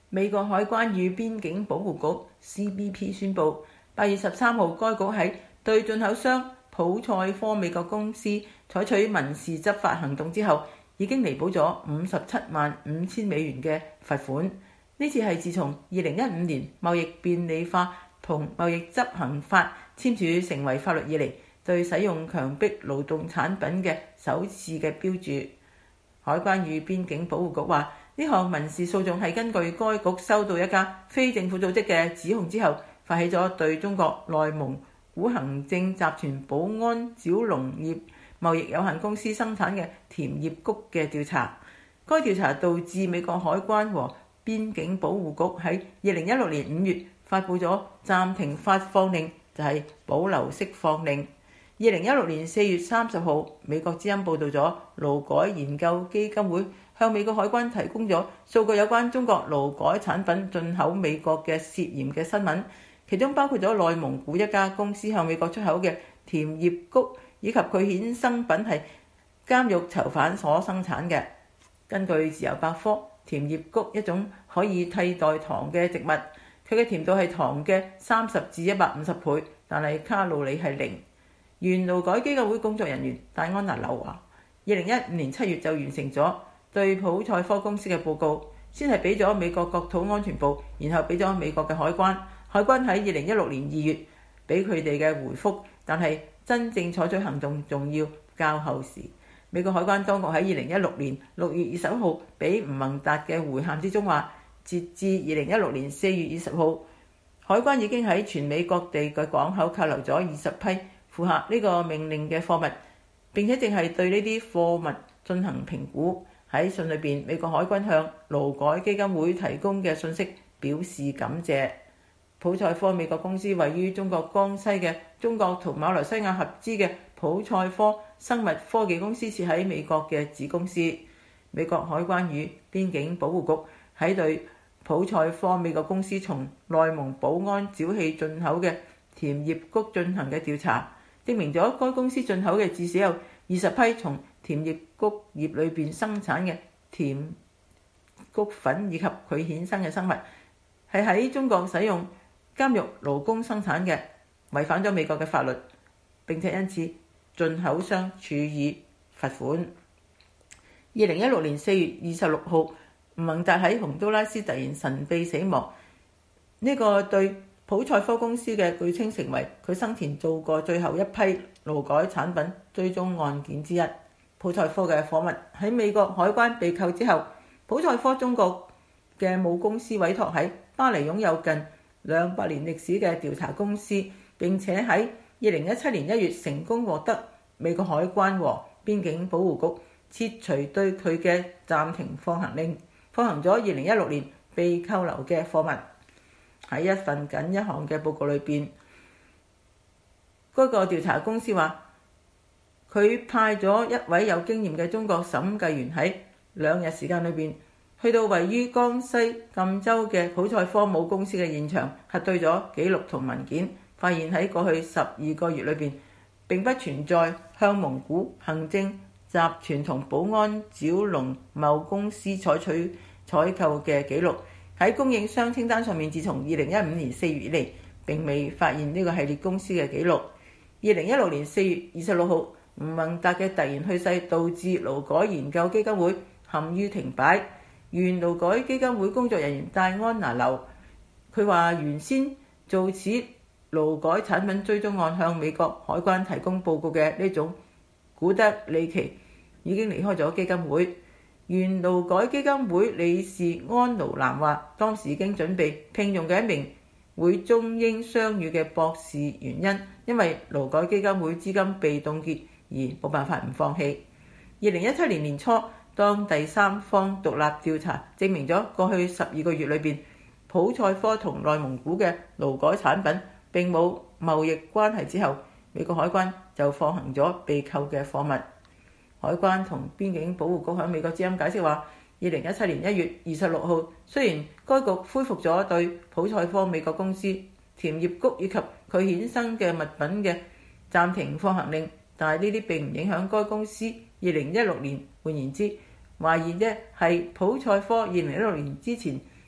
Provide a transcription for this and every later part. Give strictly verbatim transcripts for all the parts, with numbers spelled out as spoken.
美國海關與邊境保護局 C B P 宣布，八月十三號該局喺對進口商普賽科美國公司採取民事執法行動之後，已經彌補咗五十七萬五千美元嘅罰款。呢次係自從二零一五年貿易便利化同貿易執行法簽署成為法律以嚟，對使用強迫勞動產品嘅首次嘅標註。海關與邊境保護局話，呢項民事訴訟係根據該局收到一家非政府組織嘅指控之後，發起咗對中國內蒙古行政集團寶安小農業貿易有限公司生產嘅甜葉菊嘅調查。該調查導致美國海關和邊境保護局喺二零一六年五月發布咗暫停發放令，就係保留釋放令。二零一六年四月三十號，美國之音報導咗勞改研究基金會向美國海關提供咗數據有關中國勞改產品進口美國嘅涉嫌嘅新聞，其中包括咗內蒙古一家公司向美國出口嘅甜葉菊以及佢衍生品係監獄囚犯所生產嘅。根據自由百科，甜葉菊一種可以替代糖嘅植物，佢嘅甜度係糖嘅三十至一百五十倍，但係卡路里係零。原勞改基金會工作人員戴安娜劉話，二零一五年七月就完成咗對普賽科公司嘅報告，先係俾咗美國國土安全部，然後俾咗美國嘅海關。海關喺二零一六年二月俾佢哋嘅回覆，但係真正採取行動仲要較後時。美國海關當局喺二零一六年六月二十一號俾吳孟達嘅回函之中話，截至二零一六年四月二十號，海關已經喺全美各地嘅港口扣留咗二十批符合呢個命令嘅貨物，並且正係對呢啲貨物進行評估。喺信裏邊，美國海軍向勞改基金會提供嘅信息表示感謝。普賽科美國公司位於中國江西嘅中國同馬來西亞合資嘅普賽科生物科技公司設喺美國嘅子公司。美國海關與邊境保護局喺對普賽科美國公司從內蒙保安沼氣進口嘅甜葉菊進行嘅調查，證明咗該公司進口嘅至少有二十批從甜葉菊葉裏邊生產嘅甜菊粉以及佢衍生嘅生物係喺中國使用監獄勞工生產嘅，違反咗美國嘅法律，並且因此進口商處以罰款。二零一六年四月二十六號，吳孟達喺洪都拉斯突然神秘死亡，呢、這個對普賽科公司嘅據稱成為佢生前做過最後一批勞改產品追蹤案件之一。普賽科嘅貨物喺美國海關被扣之後，普賽科中國嘅母公司委託喺巴黎擁有近兩百年歷史嘅調查公司，並且喺二零一七年一月成功獲得美國海關和邊境保護局撤除對佢嘅暫停放行令，放行咗二零一六年被扣留嘅貨物。喺一份僅一項嘅報告裏邊，嗰個調查公司話，佢派咗一位有經驗嘅中國審計員喺兩日時間裏邊，去到位於江西贛州嘅普賽科母公司嘅現場，核對咗記錄同文件，發現喺過去十二個月裏邊並不存在向蒙古行政集團同寶安沼農貿公司採取採購嘅記錄。喺供應商清單上面，自從二零一五年四月以嚟並未發現呢個系列公司嘅記錄。二零一六年四月二十六號，吳孟達嘅突然去世導致勞改研究基金會陷於停擺。原勞改基金會工作人員戴安娜劉，佢話原先做此勞改產品追蹤案向美國海關提供報告嘅呢種古德里奇已經離開咗基金會。原勞改基金會理事安勞南話，當時已經準備聘用嘅一名會中英雙語嘅博士，原因因為勞改基金會資金被凍結而冇辦法唔放棄。二零一七年年初，當第三方獨立調查證明咗過去十二個月裏邊，普賽科同內蒙古嘅勞改產品並冇貿易關係之後，美國海關就放行咗被扣嘅貨物。海關同邊境保護局響美國之音解釋話，二零一七年一月二十六號，雖然該局恢復咗對普賽科美國公司甜葉菊以及佢衍生嘅物品嘅暫停放行令，但係呢啲並唔影響該公司二零一六年，換言之，懷疑嘅係普賽科二零一六年之前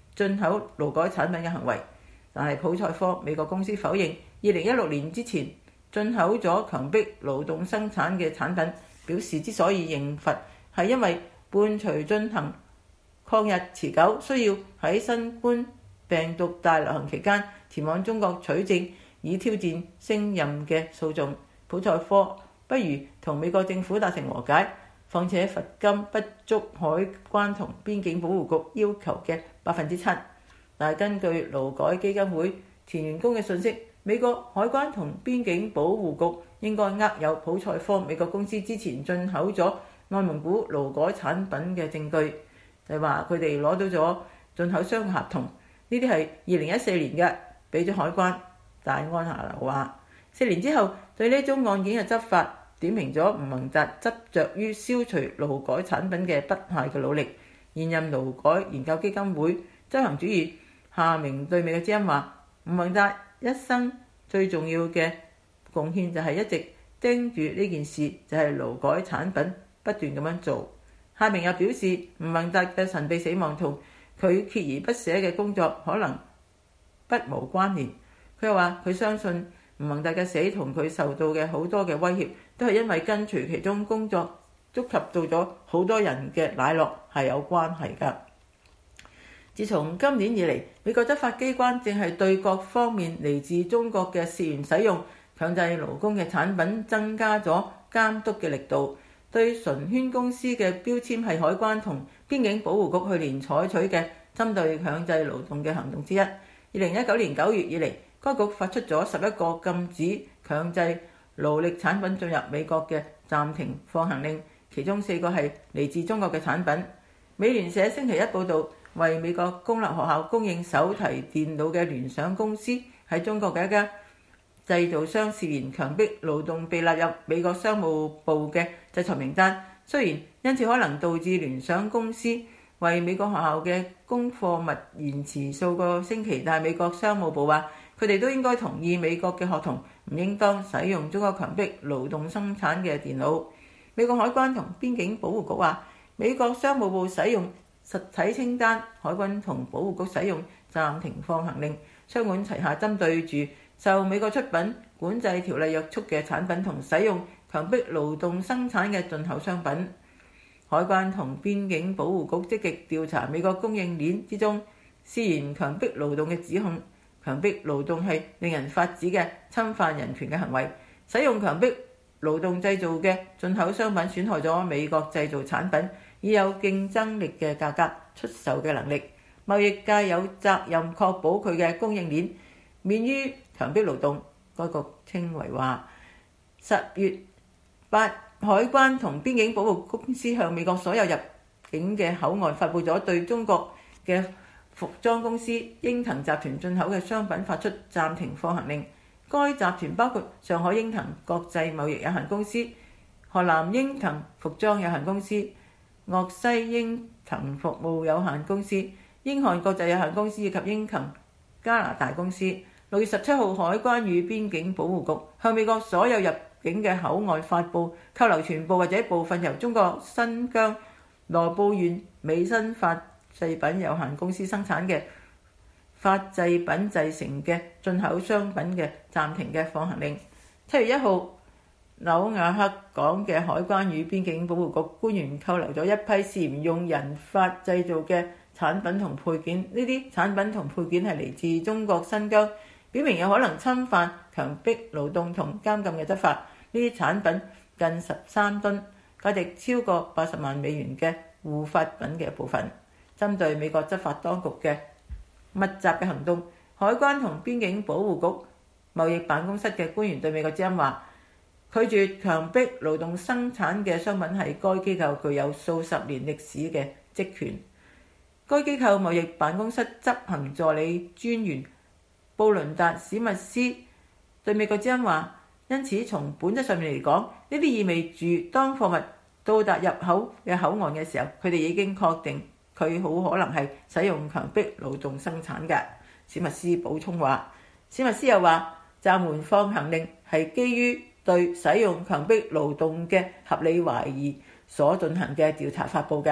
進口勞改產品嘅行為。但係普賽科美國公司否認二零一六年之前進口咗強迫勞動生產嘅產品，表示之所以認罰係因為伴隨進行抗日持久，需要喺新冠病毒大流行期間前往中國取證以挑戰升任嘅訴訟。普賽科不如同美國政府達成和解，況且罰金不足海關同邊境保護局要求嘅百分之七。但係根據勞改基金會前員工嘅信息，美國海關同邊境保護局應該握有普賽科美國公司之前進口咗內蒙古勞改產品嘅證據，就係話佢哋攞到咗進口商嘅合同，呢啲係二零一四年嘅，俾咗海關。大安下流話四年之後對呢宗案件嘅執法，點評咗吳宏澤執着於消除勞改產品嘅不懈嘅努力。現任勞改研究基金會執行主任夏明對美國之音話：吳宏澤一生最重要嘅貢獻就係一直盯住呢件事，就係勞改產品不斷咁樣做。夏明又表示，吳宏澤嘅神秘死亡同佢鍥而不捨嘅工作可能不無關聯。佢又話佢相信吳宏澤嘅死同佢受到嘅好多嘅威脅，都係因為跟隨其中工作觸及到咗好多人嘅奶酪係有關係㗎。自從今年以嚟，美國執法機關正係對各方面嚟自中國嘅涉嫌使用強制勞工嘅產品增加咗監督嘅力度。對純圈公司嘅標籤係海關同邊境保護局去年採取嘅針對強制勞動嘅行動之一。二零一九年九月以嚟，該局發出咗十一個禁止強制勞力產品進入美國嘅暫停放行令，其中四個係嚟自中國嘅產品。美聯社星期一報導，為美國公立學校供應手提電腦嘅聯想公司喺中國嘅一家製造商涉嫌強迫勞動被納入美國商務部嘅制裁名單。雖然因此可能導致聯想公司為美國學校嘅供貨物延遲數個星期，但係美國商務部話佢哋都應該同意美國嘅學童唔應當使用中國強迫勞動生產嘅電腦。美國海關同邊境保護局話，美國商務部使用實體清單，海軍同保護局使用暫停放行令，雙管齊下針對住受美國出品管制條例約束嘅產品同使用強迫勞動生產嘅進口商品。海關同邊境保護局積極調查美國供應鏈之中涉嫌強迫勞動嘅指控。強迫勞動係令人髮指嘅侵犯人權嘅行為，使用強迫勞動製造嘅進口商品損害咗美國製造產品以有競爭力嘅價格出售嘅能力。貿易界有責任確保佢嘅供應鏈免於強迫勞動。該局稱為話，十月八海關同邊境保護公司向美國所有入境嘅口岸發布咗對中國嘅服裝公司英騰集團進口嘅商品發出暫停放行令。該集團包括上海英騰國際貿易有限公司、河南英騰服裝有限公司、鄂西英騰服務有限公司、英漢國際有限公司以及英騰加拿大公司。六月十七號，海關與邊境保護局向美國所有入境嘅口岸發布扣留全部或者部分由中國新疆羅布縣美新發製品有限公司生產嘅發製品製成嘅進口商品嘅暫停嘅放行令。七月一號，紐瓦克港嘅海關與邊境保護局官員扣留咗一批涉嫌用人髮製造嘅產品同配件，呢啲產品同配件係嚟自中國新疆，表明有可能侵犯強迫勞動同監禁嘅執法。呢啲產品近十三噸，價值超過八十萬美元嘅護髮品嘅部分。針對美國執法當局嘅密集嘅行動，海關同邊境保護局貿易辦公室嘅官員對美國之音話，拒絕強迫勞動生產嘅商品係該機構具有數十年歷史嘅職權。該機構貿易辦公室執行助理專員布倫達史密斯對美國之音話，因此從本質上面嚟講，呢啲意味住當貨物到達入口嘅口岸嘅時候，佢哋已經確定佢好可能係使用強迫勞動生產嘅。史密斯補充話，史密斯又話，暫緩放行令係基於對使用強迫勞動嘅合理懷疑所進行嘅調查發布嘅。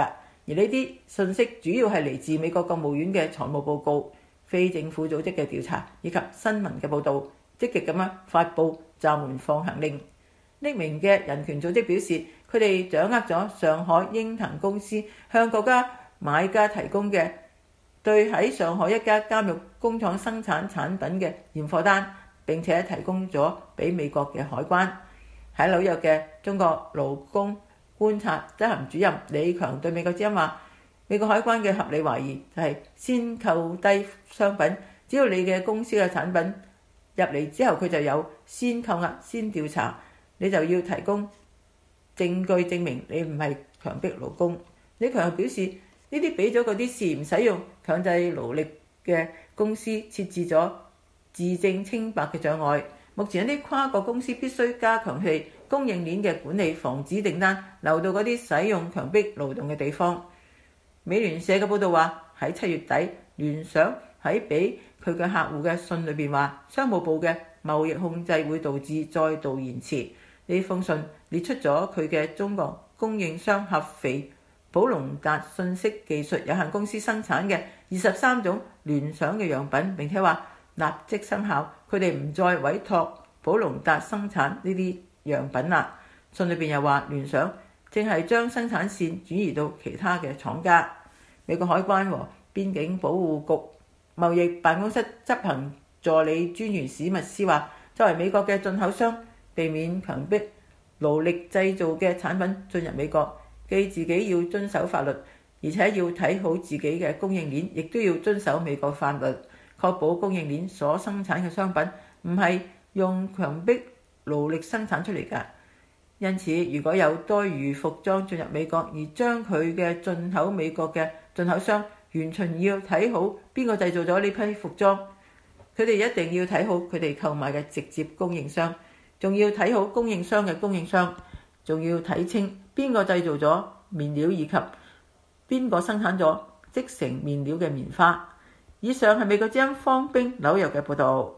而呢啲信息主要係嚟自美國國務院嘅財務報告、非政府組織嘅調查以及新聞嘅報導，積極咁樣發布暫緩放行令。匿名嘅人權組織表示，佢哋掌握咗上海英騰公司向各家買家提供嘅對喺上海一家監獄工廠生產產品嘅驗貨單，並且提供咗俾美國嘅海關。喺紐約嘅中國勞工觀察執行主任李強對美國之音話：美國海關嘅合理懷疑就係先扣低商品，只要你嘅公司嘅產品入嚟之後，佢就有先扣押、先調查，你就要提供證據證明你唔係強迫勞工。李強又表示，呢啲俾咗嗰啲試驗使用強制勞力嘅公司設置咗自證清白嘅障礙。目前一啲跨國公司必須加強佢哋供應鏈嘅管理，防止訂單流到嗰啲使用強迫勞動嘅地方。美聯社嘅報導話，喺七月底，聯想喺俾佢嘅客戶嘅信裏邊話，商務部嘅貿易控制會導致再度延遲。呢封信列出咗佢嘅中國供應商合肥寶龍達信息技術有限公司生產嘅二十三種聯想嘅樣品，並且話立即生效，佢哋唔再委託寶龍達生產呢啲樣品啦。信裏邊又話，聯想正係將生產線轉移到其他嘅廠家。美國海關和邊境保護局貿易辦公室執行助理專員史密斯話，作為美國嘅進口商，避免強迫勞力製造嘅產品進入美國，既自己要遵守法律，而且要睇好自己嘅供應鏈，亦都要遵守美國法律，確保供應鏈所生產嘅商品唔係用強迫勞力生產出嚟㗎。因此，如果有多餘服裝進入美國，而將佢嘅進口美國嘅進口商完全要睇好邊個製造咗呢批服裝，佢哋一定要睇好佢哋購買嘅直接供應商，仲要睇好供應商嘅供應商，仲要睇清邊個製造咗面料以及邊個生產咗織成面料嘅棉花。以上係美國之音方冰紐約嘅報導。